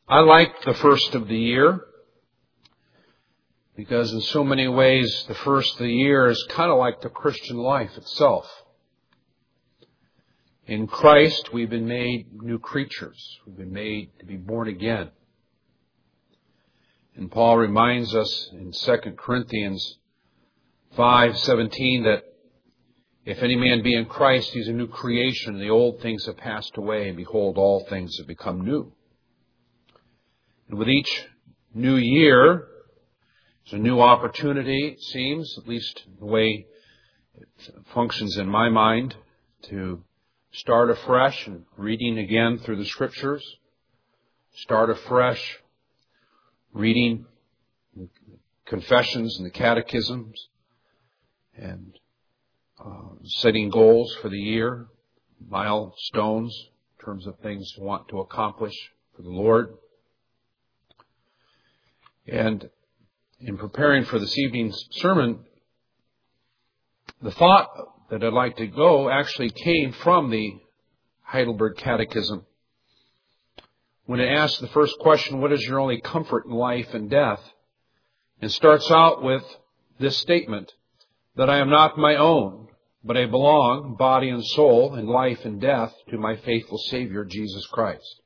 I like the first of the year because in so many ways the first of the year is kind of like the Christian life itself. In Christ we've been made new creatures. We've been made to be born again. And Paul reminds us in 2 Corinthians 5:17 that if any man be in Christ, he's a new creation. The old things have passed away, and behold, all things have become new. And with each new year, there's a new opportunity, it seems, at least the way it functions in my mind, to start afresh and reading again through the Scriptures. Start afresh reading confessions and the catechisms and setting goals for the year, milestones in terms of things you want to accomplish for the Lord. And in preparing for this evening's sermon, the thought that I'd like to go actually came from the Heidelberg Catechism. When it asks the first question, what is your only comfort in life and death? It starts out with this statement, that I am not my own, but I belong, body and soul, in life and death, to my faithful Savior, Jesus Christ.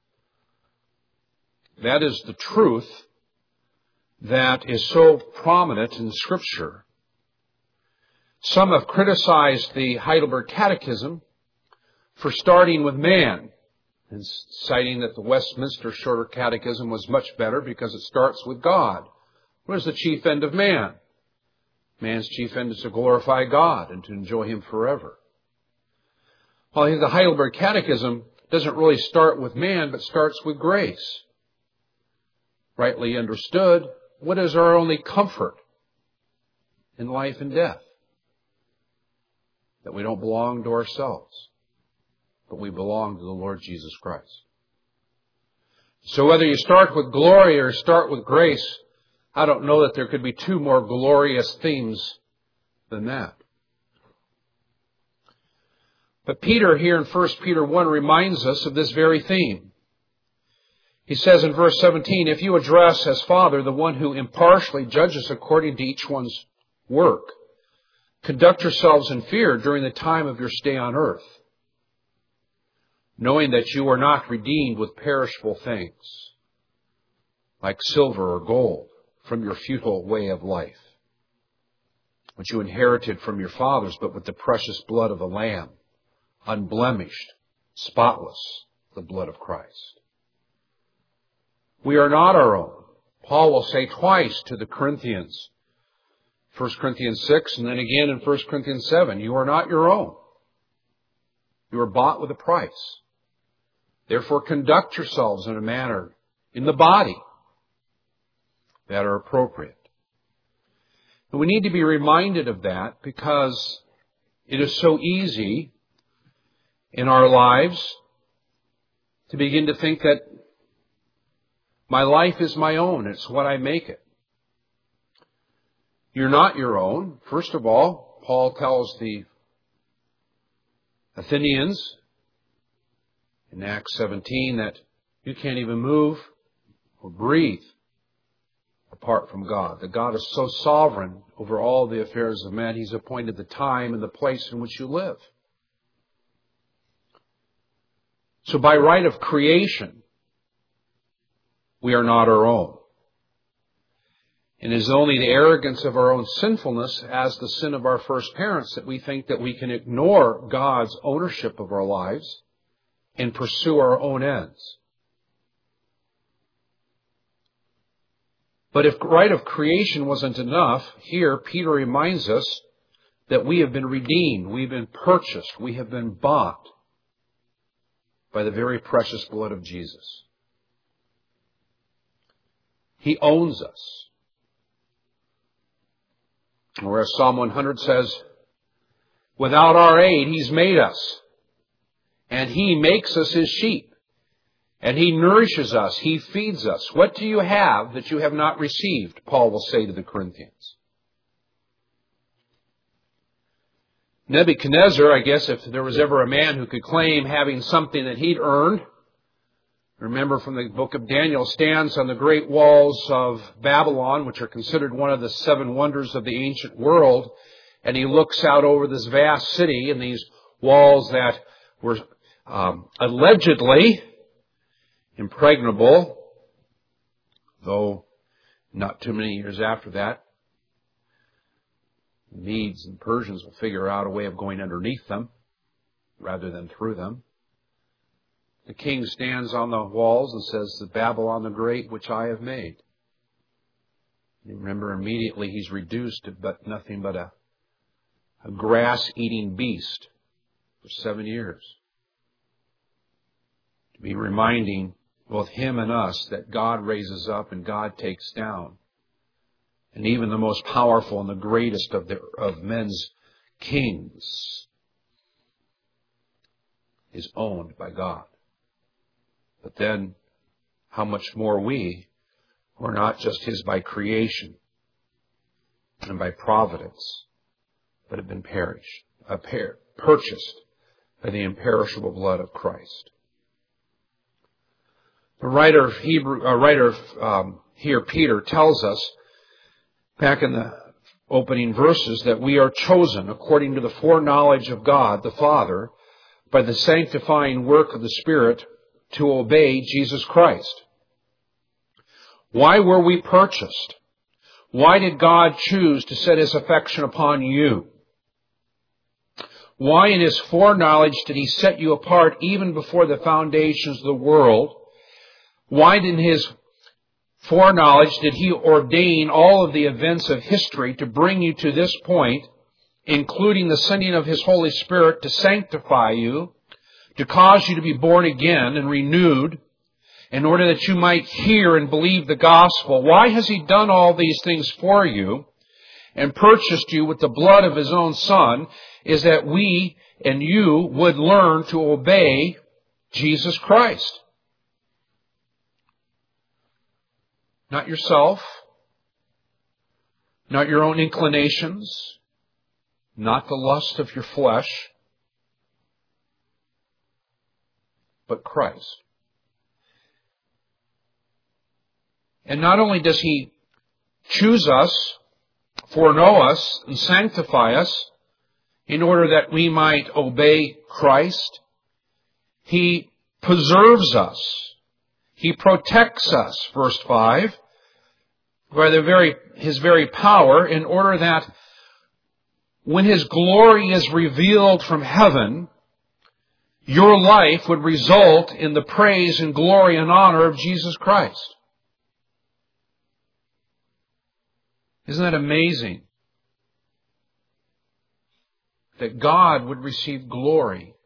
That is the truth that is so prominent in Scripture. Some have criticized the Heidelberg Catechism for starting with man, and citing that the Westminster Shorter Catechism was much better because it starts with God. What is the chief end of man? Man's chief end is to glorify God and to enjoy Him forever. Well, I think the Heidelberg Catechism doesn't really start with man, but starts with grace. Rightly understood, what is our only comfort in life and death? That we don't belong to ourselves, but we belong to the Lord Jesus Christ. So whether you start with glory or start with grace, I don't know that there could be two more glorious themes than that. But Peter here in 1 Peter 1 reminds us of this very theme. He says in verse 17, if you address as Father the one who impartially judges according to each one's work, conduct yourselves in fear during the time of your stay on earth, knowing that you are not redeemed with perishable things, like silver or gold, from your futile way of life, which you inherited from your fathers, but with the precious blood of a lamb, unblemished, spotless, the blood of Christ. We are not our own. Paul will say twice to the Corinthians, 1 Corinthians 6 and then again in 1 Corinthians 7, you are not your own. You are bought with a price. Therefore conduct yourselves in a manner in the body that are appropriate. And we need to be reminded of that because it is so easy in our lives to begin to think that my life is my own. It's what I make it. You're not your own. First of all, Paul tells the Athenians in Acts 17 that you can't even move or breathe apart from God. That God is so sovereign over all the affairs of men, He's appointed the time and the place in which you live. So by right of creation, we are not our own. And it is only the arrogance of our own sinfulness as the sin of our first parents that we think that we can ignore God's ownership of our lives and pursue our own ends. But if right of creation wasn't enough, here Peter reminds us that we have been redeemed, we've been purchased, we have been bought by the very precious blood of Jesus. He owns us. Whereas Psalm 100 says, without our aid, He's made us. And He makes us His sheep. And He nourishes us. He feeds us. What do you have that you have not received? Paul will say to the Corinthians. Nebuchadnezzar, I guess if there was ever a man who could claim having something that he'd earned, remember from the book of Daniel, stands on the great walls of Babylon, which are considered one of the 7 wonders of the ancient world. And he looks out over this vast city and these walls that were allegedly impregnable, though not too many years after that, the Medes and Persians will figure out a way of going underneath them rather than through them. The king stands on the walls and says, "The Babylon the Great, which I have made." You remember, immediately he's reduced to nothing but a grass-eating beast for 7 years. To be reminding both him and us that God raises up and God takes down. And even the most powerful and the greatest of men's kings is owned by God. But then, how much more we, who are not just His by creation and by providence, but have been purchased by the imperishable blood of Christ. The writer here, Peter, tells us back in the opening verses that we are chosen according to the foreknowledge of God the Father by the sanctifying work of the Spirit to obey Jesus Christ. Why were we purchased? Why did God choose to set His affection upon you? Why in His foreknowledge did He set you apart even before the foundations of the world? Why in His foreknowledge did He ordain all of the events of history to bring you to this point, including the sending of His Holy Spirit to sanctify you, to cause you to be born again and renewed, in order that you might hear and believe the gospel? Why has He done all these things for you and purchased you with the blood of His own Son? Is that we and you would learn to obey Jesus Christ. Not yourself, not your own inclinations, not the lust of your flesh, but Christ. And not only does He choose us, foreknow us, and sanctify us in order that we might obey Christ, He preserves us. He protects us, verse 5, by His very power, in order that when His glory is revealed from heaven, your life would result in the praise and glory and honor of Jesus Christ. Isn't that amazing? That God would receive glory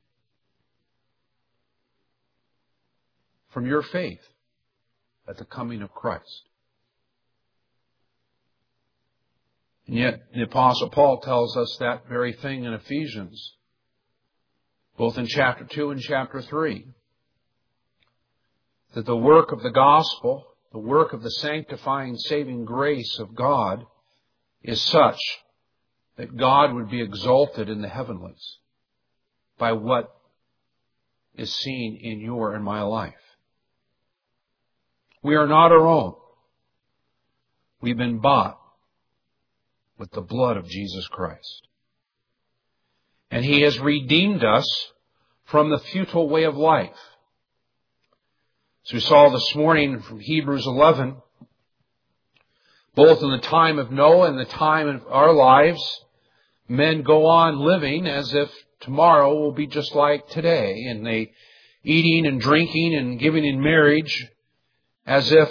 from your faith at the coming of Christ. And yet the Apostle Paul tells us that very thing in Ephesians, both in chapter 2 and chapter 3. That the work of the gospel, the work of the sanctifying, saving grace of God is such that God would be exalted in the heavenlies by what is seen in your and my life. We are not our own. We've been bought with the blood of Jesus Christ. And He has redeemed us from the futile way of life. As we saw this morning from Hebrews 11, both in the time of Noah and the time of our lives, men go on living as if tomorrow will be just like today, and they eating and drinking and giving in marriage as if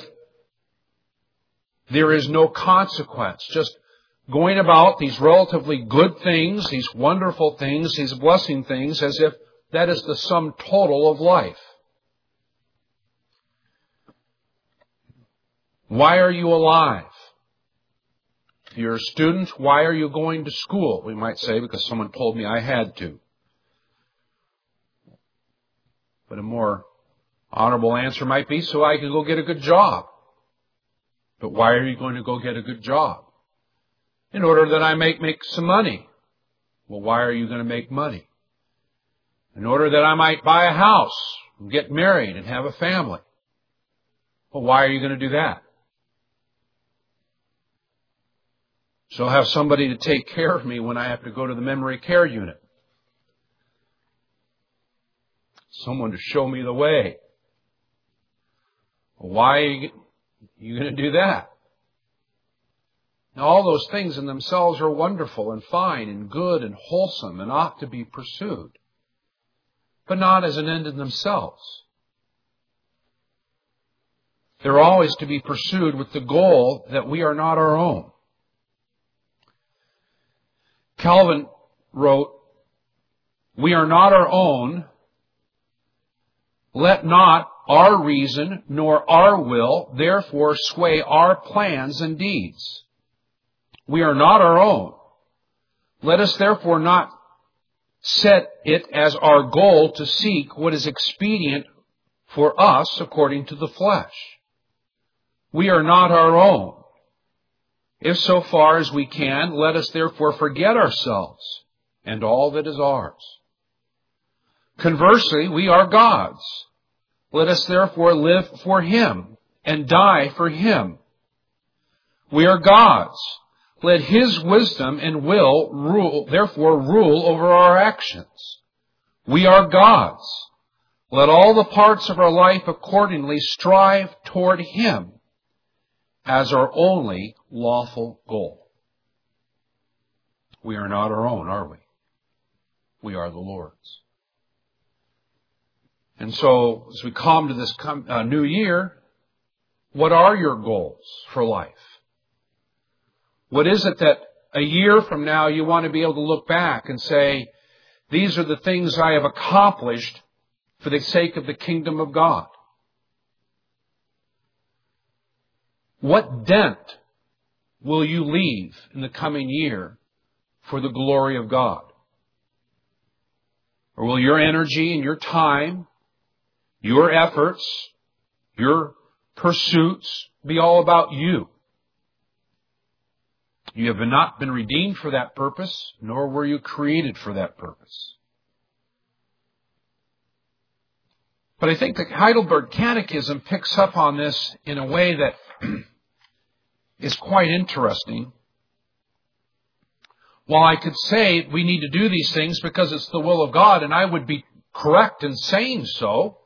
there is no consequence, just going about these relatively good things, these wonderful things, these blessing things, as if that is the sum total of life. Why are you alive? If you're a student, why are you going to school? We might say, because someone told me I had to. But a more honorable answer might be, so I can go get a good job. But why are you going to go get a good job? In order that I make some money. Well, why are you going to make money? In order that I might buy a house. and get married and have a family. Well, why are you going to do that? So I'll have somebody to take care of me when I have to go to the memory care unit. Someone to show me the way. Well, why are you going to do that? Now, all those things in themselves are wonderful and fine and good and wholesome and ought to be pursued, but not as an end in themselves. They're always to be pursued with the goal that we are not our own. Calvin wrote, "We are not our own. Let not our reason nor our will therefore sway our plans and deeds. We are not our own. Let us therefore not set it as our goal to seek what is expedient for us according to the flesh. We are not our own. If so far as we can, let us therefore forget ourselves and all that is ours. Conversely, we are God's. Let us therefore live for Him and die for Him. We are God's. Let His wisdom and will rule over our actions. We are God's. Let all the parts of our life accordingly strive toward Him as our only lawful goal." We are not our own, are we? We are the Lord's. And so, as we come to this new year, what are your goals for life? What is it that a year from now you want to be able to look back and say, these are the things I have accomplished for the sake of the kingdom of God? What dent will you leave in the coming year for the glory of God? Or will your energy and your time, your efforts, your pursuits be all about you? You have not been redeemed for that purpose, nor were you created for that purpose. But I think the Heidelberg Catechism picks up on this in a way that is quite interesting. While I could say we need to do these things because it's the will of God, and I would be correct in saying so,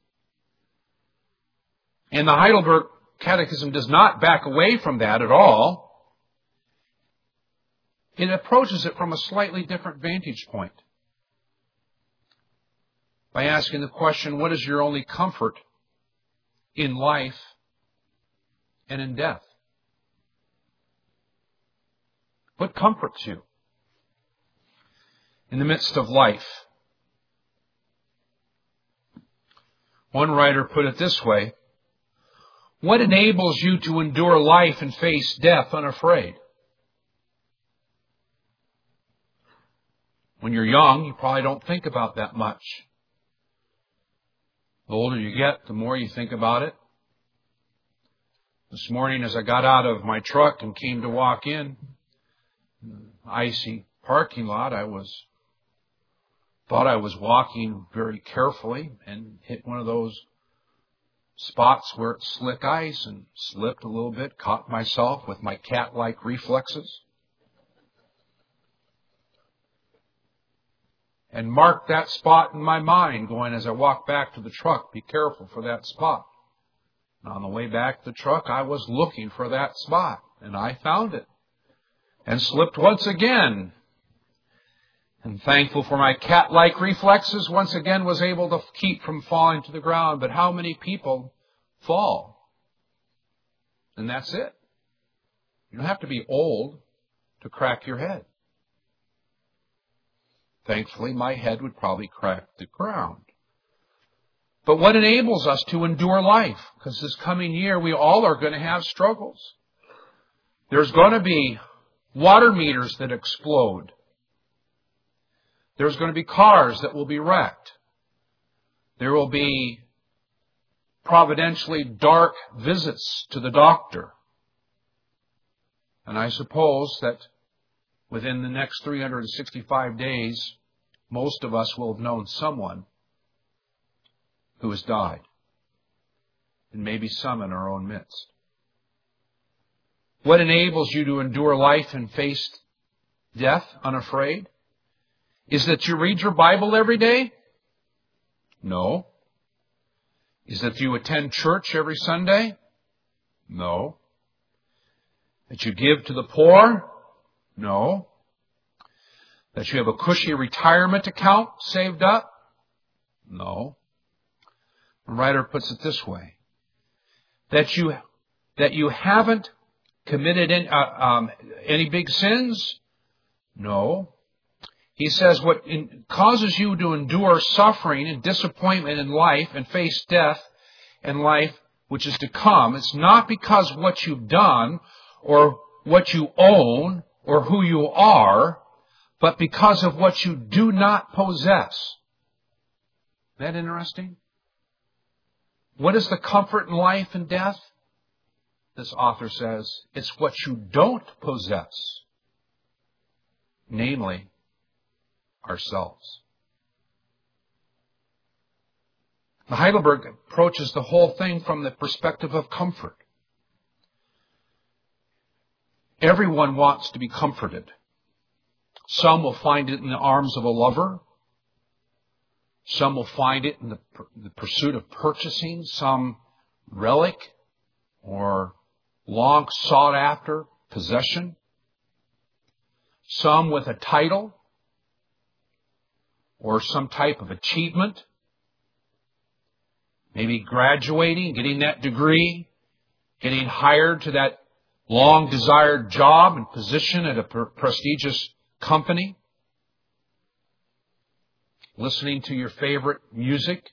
and the Heidelberg Catechism does not back away from that at all, it approaches it from a slightly different vantage point. By asking the question, what is your only comfort in life and in death? What comforts you in the midst of life? One writer put it this way: what enables you to endure life and face death unafraid? When you're young, you probably don't think about that much. The older you get, the more you think about it. This morning, as I got out of my truck and came to walk in, icy parking lot, thought I was walking very carefully and hit one of those spots where it's slick ice and slipped a little bit, caught myself with my cat-like reflexes, and marked that spot in my mind, going as I walked back to the truck, be careful for that spot. And on the way back to the truck, I was looking for that spot, and I found it, and slipped once again. And thankful for my cat-like reflexes, once again was able to keep from falling to the ground. But how many people fall? And that's it. You don't have to be old to crack your head. Thankfully, my head would probably crack the ground. But what enables us to endure life? Because this coming year, we all are going to have struggles. There's going to be water meters that explode. There's going to be cars that will be wrecked. There will be providentially dark visits to the doctor. And I suppose that within the next 365 days, most of us will have known someone who has died, and maybe some in our own midst. What enables you to endure life and face death unafraid? Is that you read your Bible every day? No. Is that you attend church every Sunday? No. That you give to the poor? No. That you have a cushy retirement account saved up? No. The writer puts it this way. That you haven't committed any big sins? No. He says what causes you to endure suffering and disappointment in life and face death and life which is to come, it's not because what you've done or what you own or who you are, but because of what you do not possess. Isn't that interesting? What is the comfort in life and death? This author says, it's what you don't possess, namely ourselves. The Heidelberg approaches the whole thing from the perspective of comfort. Everyone wants to be comforted. Some will find it in the arms of a lover. Some will find it in the pursuit of purchasing some relic or long sought after possession. Some with a title or some type of achievement. Maybe graduating, getting that degree, getting hired to that long-desired job and position at a prestigious company, listening to your favorite music.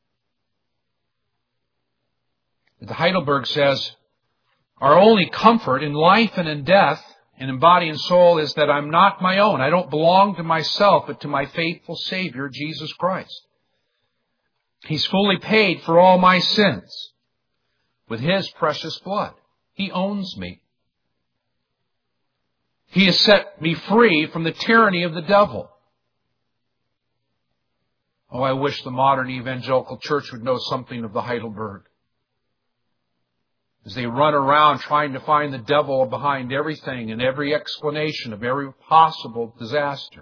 The Heidelberg says, our only comfort in life and in death and in body and soul is that I'm not my own. I don't belong to myself, but to my faithful Savior, Jesus Christ. He's fully paid for all my sins with His precious blood. He owns me. He has set me free from the tyranny of the devil. Oh, I wish the modern evangelical church would know something of the Heidelberg. As they run around trying to find the devil behind everything and every explanation of every possible disaster.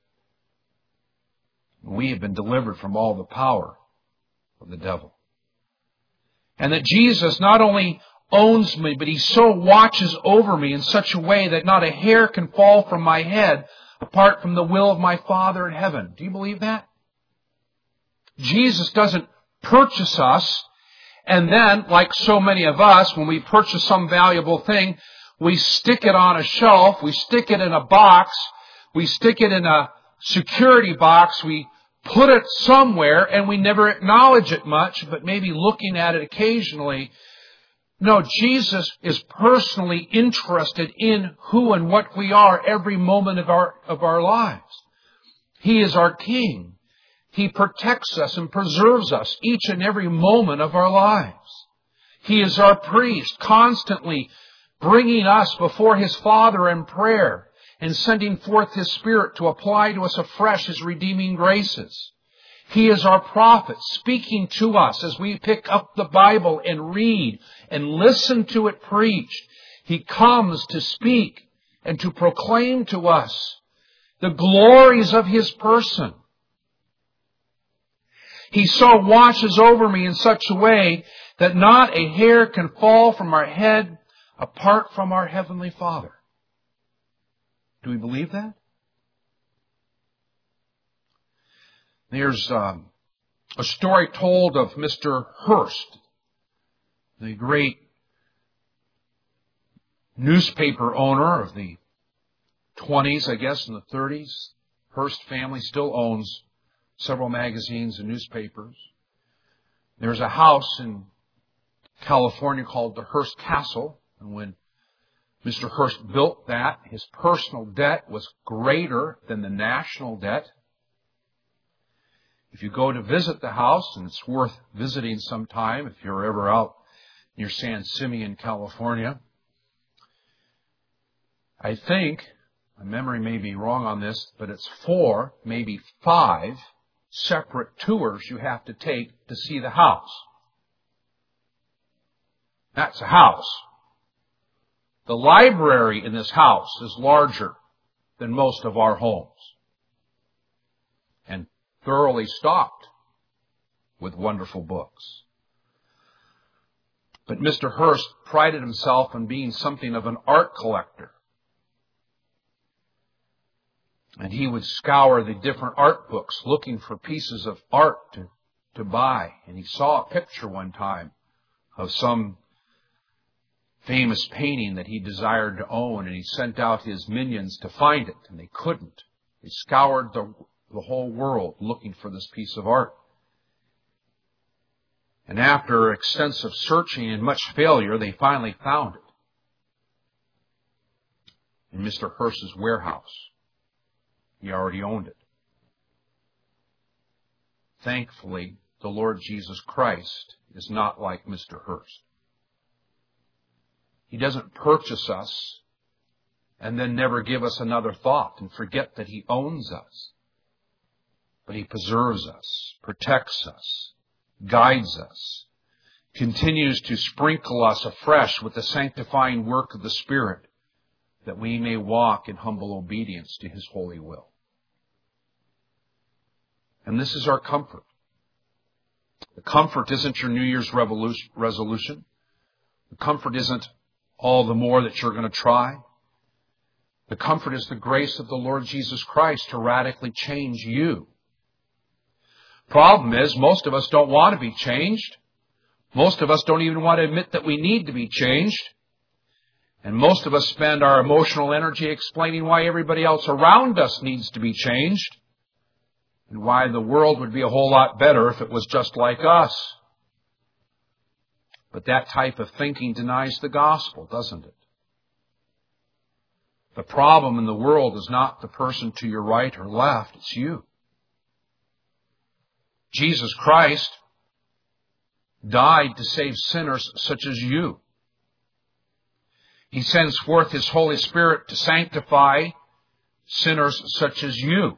We have been delivered from all the power of the devil. And that Jesus not only owns me, but He so watches over me in such a way that not a hair can fall from my head apart from the will of my Father in heaven. Do you believe that? Jesus doesn't purchase us, and then, like so many of us, when we purchase some valuable thing, we stick it on a shelf, we stick it in a box, we stick it in a security box, we put it somewhere, and we never acknowledge it much, but maybe looking at it occasionally. No, Jesus is personally interested in who and what we are every moment of our lives. He is our King. He protects us and preserves us each and every moment of our lives. He is our priest, constantly bringing us before His Father in prayer and sending forth His Spirit to apply to us afresh His redeeming graces. He is our prophet, speaking to us as we pick up the Bible and read and listen to it preached. He comes to speak and to proclaim to us the glories of His person. He so watches over me in such a way that not a hair can fall from our head apart from our Heavenly Father. Do we believe that? There's a story told of Mr. Hearst, the great newspaper owner of the 20s, I guess, and the 30s. Hearst family still owns several magazines and newspapers. There's a house in California called the Hearst Castle, and when Mr. Hearst built that, his personal debt was greater than the national debt. If you go to visit the house, and it's worth visiting sometime if you're ever out near San Simeon, California, I think, my memory may be wrong on this, but it's 4, maybe 5 separate tours you have to take to see the house. That's a house. The library in this house is larger than most of our homes and thoroughly stocked with wonderful books. But Mr. Hearst prided himself on being something of an art collector. And he would scour the different art books looking for pieces of art to buy. And he saw a picture one time of some famous painting that he desired to own, and he sent out his minions to find it, and they couldn't. They scoured the whole world looking for this piece of art. And after extensive searching and much failure, they finally found it in Mr. Hearst's warehouse. He already owned it. Thankfully, the Lord Jesus Christ is not like Mr. Hearst. He doesn't purchase us and then never give us another thought and forget that He owns us. But He preserves us, protects us, guides us, continues to sprinkle us afresh with the sanctifying work of the Spirit, that we may walk in humble obedience to His holy will. And this is our comfort. The comfort isn't your New Year's resolution. The comfort isn't all the more that you're going to try. The comfort is the grace of the Lord Jesus Christ to radically change you. Problem is, most of us don't want to be changed. Most of us don't even want to admit that we need to be changed. And most of us spend our emotional energy explaining why everybody else around us needs to be changed, and why the world would be a whole lot better if it was just like us. But that type of thinking denies the gospel, doesn't it? The problem in the world is not the person to your right or left, it's you. Jesus Christ died to save sinners such as you. He sends forth His Holy Spirit to sanctify sinners such as you.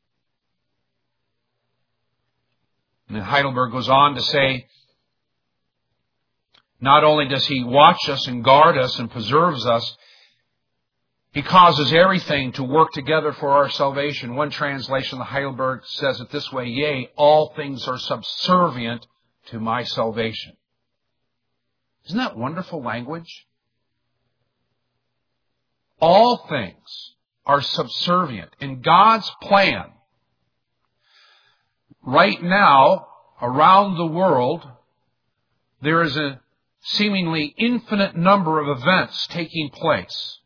And Heidelberg goes on to say, not only does He watch us and guard us and preserves us, He causes everything to work together for our salvation. One translation, the Heidelberg, says it this way, yea, all things are subservient to my salvation. Isn't that wonderful language? All things are subservient in God's plan. Right now, around the world, there is a seemingly infinite number of events taking place.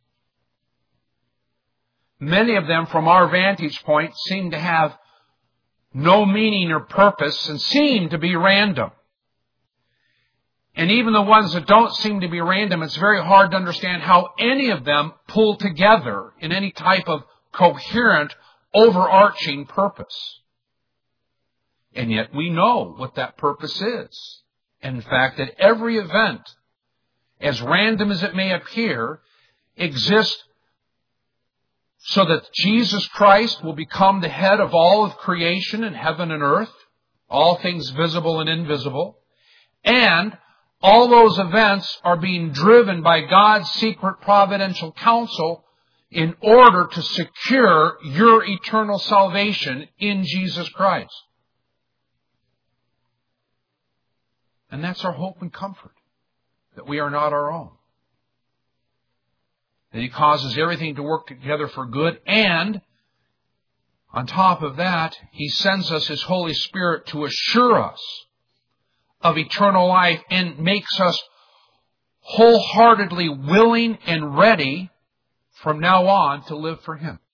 Many of them, from our vantage point, seem to have no meaning or purpose and seem to be random. And even the ones that don't seem to be random, it's very hard to understand how any of them pull together in any type of coherent, overarching purpose. And yet we know what that purpose is. In fact, that every event, as random as it may appear, exists so that Jesus Christ will become the head of all of creation in heaven and earth, all things visible and invisible, and all those events are being driven by God's secret providential counsel in order to secure your eternal salvation in Jesus Christ. And that's our hope and comfort, that we are not our own. That He causes everything to work together for good, and on top of that, He sends us His Holy Spirit to assure us of eternal life and makes us wholeheartedly willing and ready from now on to live for Him.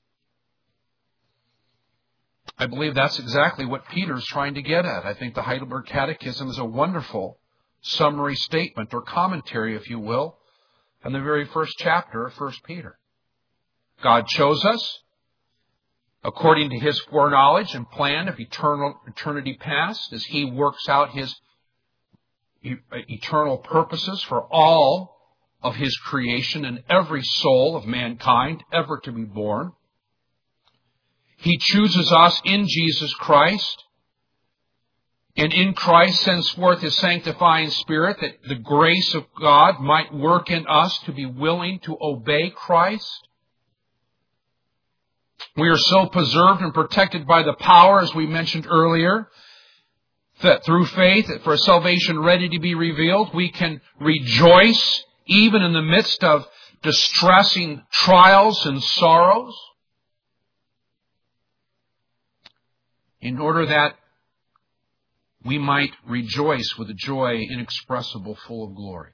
I believe that's exactly what Peter's trying to get at. I think the Heidelberg Catechism is a wonderful summary statement or commentary, if you will, on the very first chapter of 1 Peter. God chose us according to His foreknowledge and plan of eternity past, as He works out His eternal purposes for all of His creation and every soul of mankind ever to be born. He chooses us in Jesus Christ, and in Christ sends forth His sanctifying Spirit that the grace of God might work in us to be willing to obey Christ. We are so preserved and protected by the power, as we mentioned earlier, that through faith, that for salvation ready to be revealed, we can rejoice even in the midst of distressing trials and sorrows, in order that we might rejoice with a joy inexpressible, full of glory.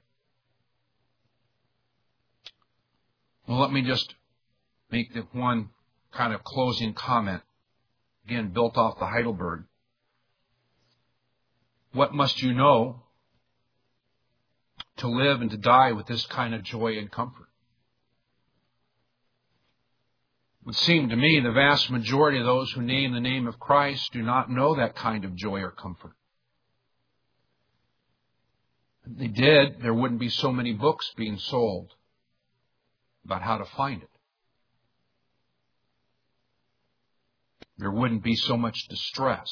Well, let me just make one kind of closing comment, again, built off the Heidelberg. What must you know to live and to die with this kind of joy and comfort? It would seem to me the vast majority of those who name the name of Christ do not know that kind of joy or comfort. If they did, there wouldn't be so many books being sold about how to find it. There wouldn't be so much distress.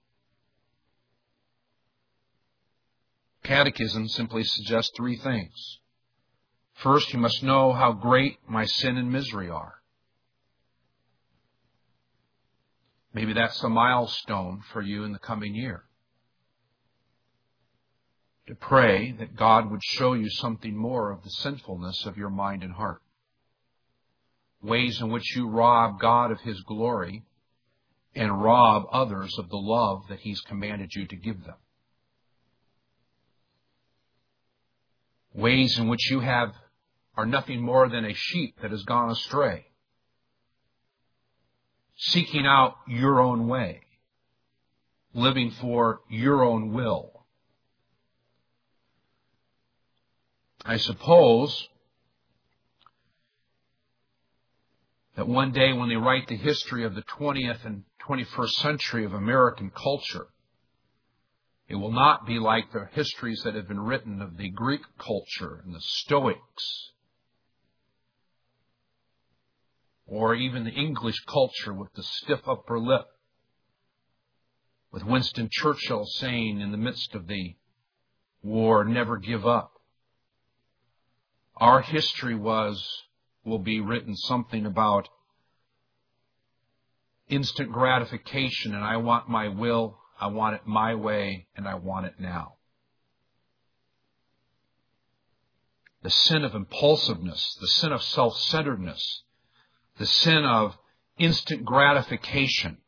Catechism simply suggests three things. First, you must know how great my sin and misery are. Maybe that's the milestone for you in the coming year. To pray that God would show you something more of the sinfulness of your mind and heart. Ways in which you rob God of His glory and rob others of the love that He's commanded you to give them. Ways in which you are nothing more than a sheep that has gone astray, seeking out your own way, living for your own will. I suppose that one day when they write the history of the 20th and 21st century of American culture, it will not be like the histories that have been written of the Greek culture and the Stoics, or even the English culture with the stiff upper lip, with Winston Churchill saying in the midst of the war, never give up. Our history will be written something about instant gratification, and I want my will, I want it my way, and I want it now. The sin of impulsiveness, the sin of self-centeredness, the sin of instant gratification.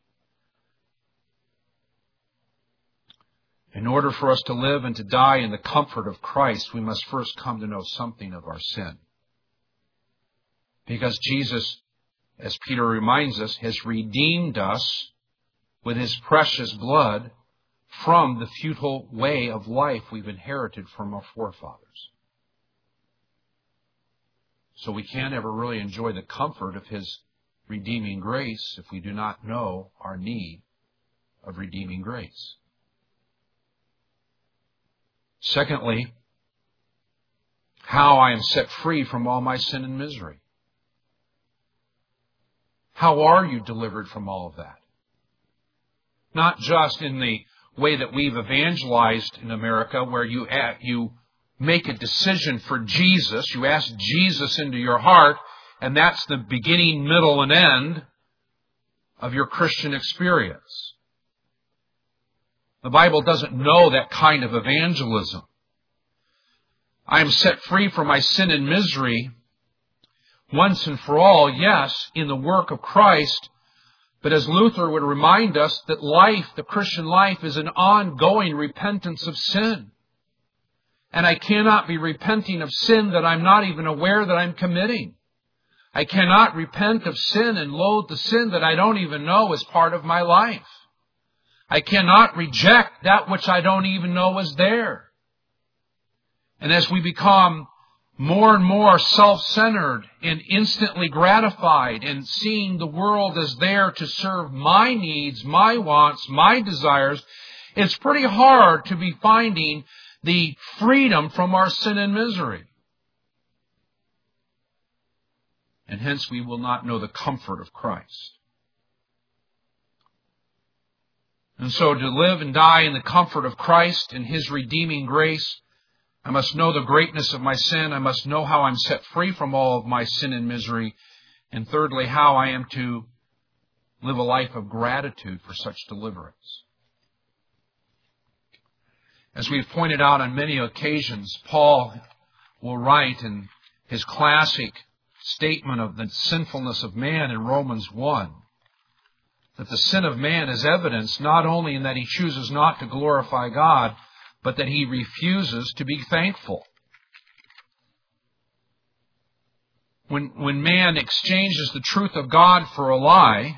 In order for us to live and to die in the comfort of Christ, we must first come to know something of our sin. Because Jesus, as Peter reminds us, has redeemed us with His precious blood from the futile way of life we've inherited from our forefathers. So we can't ever really enjoy the comfort of His redeeming grace if we do not know our need of redeeming grace. Secondly, how I am set free from all my sin and misery. How are you delivered from all of that? Not just in the way that we've evangelized in America, where you make a decision for Jesus, you ask Jesus into your heart, and that's the beginning, middle, and end of your Christian experience. The Bible doesn't know that kind of evangelism. I am set free from my sin and misery once and for all, yes, in the work of Christ. But as Luther would remind us, that life, the Christian life, is an ongoing repentance of sin. And I cannot be repenting of sin that I'm not even aware that I'm committing. I cannot repent of sin and loathe the sin that I don't even know is part of my life. I cannot reject that which I don't even know is there. And as we become more and more self-centered and instantly gratified and seeing the world as there to serve my needs, my wants, my desires, it's pretty hard to be finding the freedom from our sin and misery. And hence we will not know the comfort of Christ. And so to live and die in the comfort of Christ and His redeeming grace, I must know the greatness of my sin. I must know how I'm set free from all of my sin and misery. And thirdly, how I am to live a life of gratitude for such deliverance. As we've pointed out on many occasions, Paul will write in his classic statement of the sinfulness of man in Romans 1, that the sin of man is evidenced not only in that he chooses not to glorify God, but that he refuses to be thankful. When man exchanges the truth of God for a lie,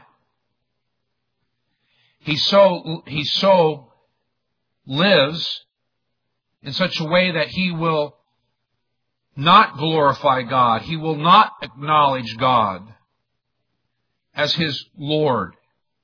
he so lives in such a way that he will not glorify God. He will not acknowledge God as his Lord.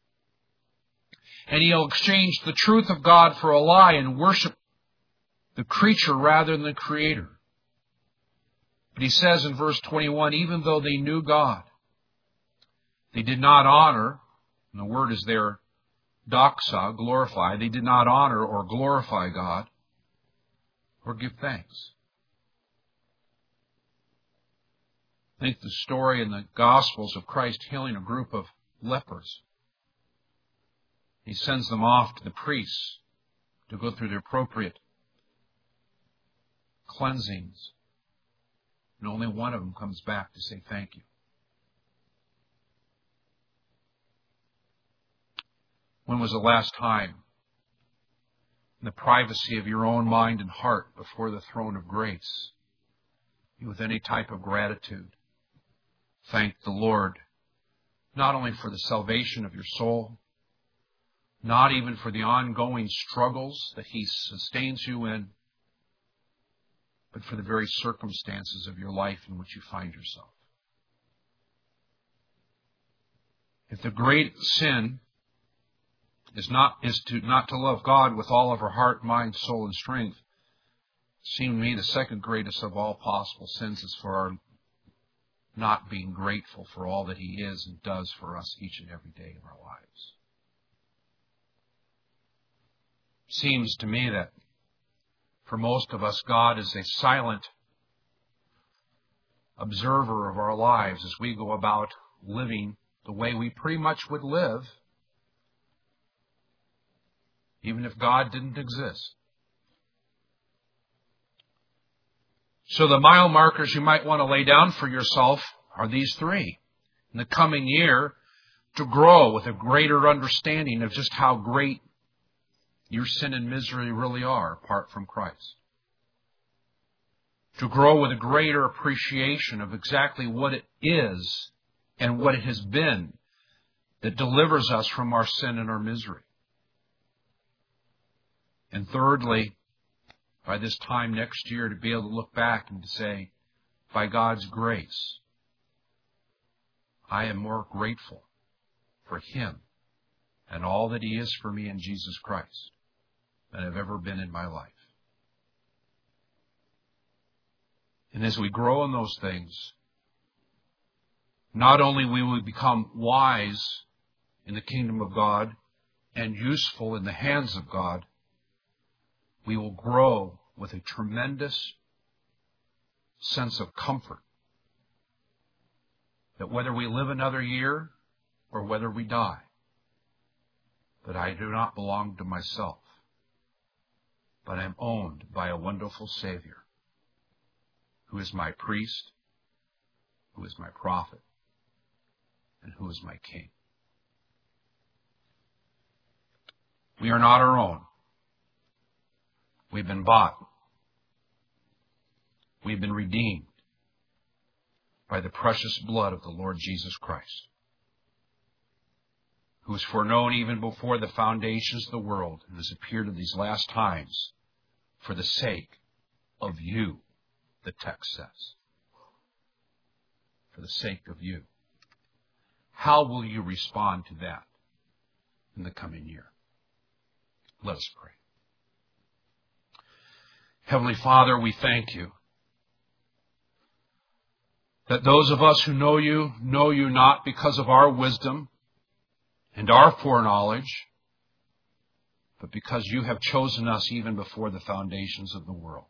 And he'll exchange the truth of God for a lie and worship the creature rather than the Creator. But he says in verse 21, even though they knew God, they did not honor, and the word is there, doxa, glorify. They did not honor or glorify God or give thanks. Think the story in the Gospels of Christ healing a group of lepers. He sends them off to the priests to go through the appropriate cleansings. And only one of them comes back to say thank you. When was the last time, in the privacy of your own mind and heart before the throne of grace, you with any type of gratitude thanked the Lord, not only for the salvation of your soul, not even for the ongoing struggles that He sustains you in, but for the very circumstances of your life in which you find yourself? If the great sin is not to love God with all of our heart, mind, soul, and strength, it seemed to me the second greatest of all possible sins is for our not being grateful for all that He is and does for us each and every day of our lives. Seems to me that for most of us, God is a silent observer of our lives as we go about living the way we pretty much would live even if God didn't exist. So the mile markers you might want to lay down for yourself are these three. In the coming year, to grow with a greater understanding of just how great your sin and misery really are apart from Christ. To grow with a greater appreciation of exactly what it is and what it has been that delivers us from our sin and our misery. And thirdly, by this time next year, to be able to look back and to say, by God's grace, I am more grateful for Him and all that He is for me in Jesus Christ than I've ever been in my life. And as we grow in those things, not only will we become wise in the kingdom of God and useful in the hands of God, we will grow with a tremendous sense of comfort that whether we live another year or whether we die, that I do not belong to myself, but am owned by a wonderful Savior who is my priest, who is my prophet, and who is my King. We are not our own. We've been bought. We've been redeemed by the precious blood of the Lord Jesus Christ, who was foreknown even before the foundations of the world and has appeared in these last times for the sake of you, the text says. For the sake of you. How will you respond to that in the coming year? Let us pray. Heavenly Father, we thank You that those of us who know You not because of our wisdom and our foreknowledge, but because you have chosen us even before the foundations of the world.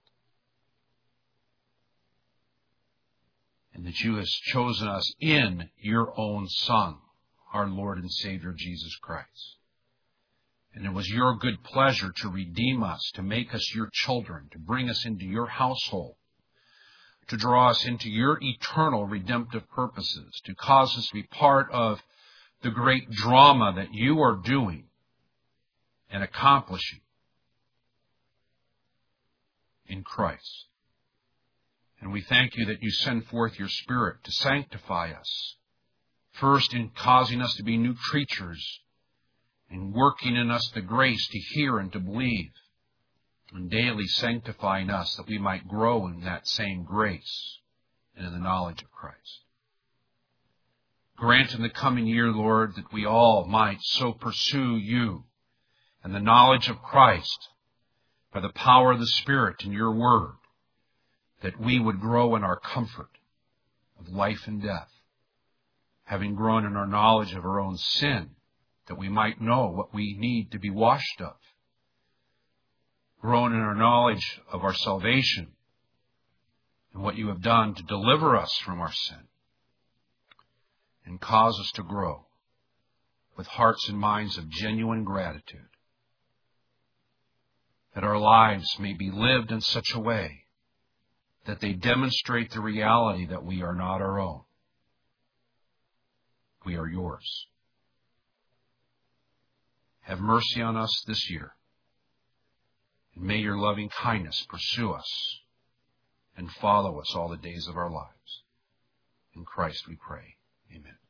And that you have chosen us in your own Son, our Lord and Savior, Jesus Christ. And it was your good pleasure to redeem us, to make us your children, to bring us into your household, to draw us into your eternal redemptive purposes, to cause us to be part of the great drama that you are doing and accomplishing in Christ. And we thank you that you send forth your Spirit to sanctify us, first in causing us to be new creatures, and working in us the grace to hear and to believe, and daily sanctifying us that we might grow in that same grace and in the knowledge of Christ. Grant in the coming year, Lord, that we all might so pursue you and the knowledge of Christ by the power of the Spirit in your word, that we would grow in our comfort of life and death, having grown in our knowledge of our own sin, that we might know what we need to be washed of, grown in our knowledge of our salvation and what you have done to deliver us from our sin, and cause us to grow with hearts and minds of genuine gratitude, that our lives may be lived in such a way that they demonstrate the reality that we are not our own. We are yours. Have mercy on us this year, and may your loving kindness pursue us and follow us all the days of our lives. In Christ we pray. Amen.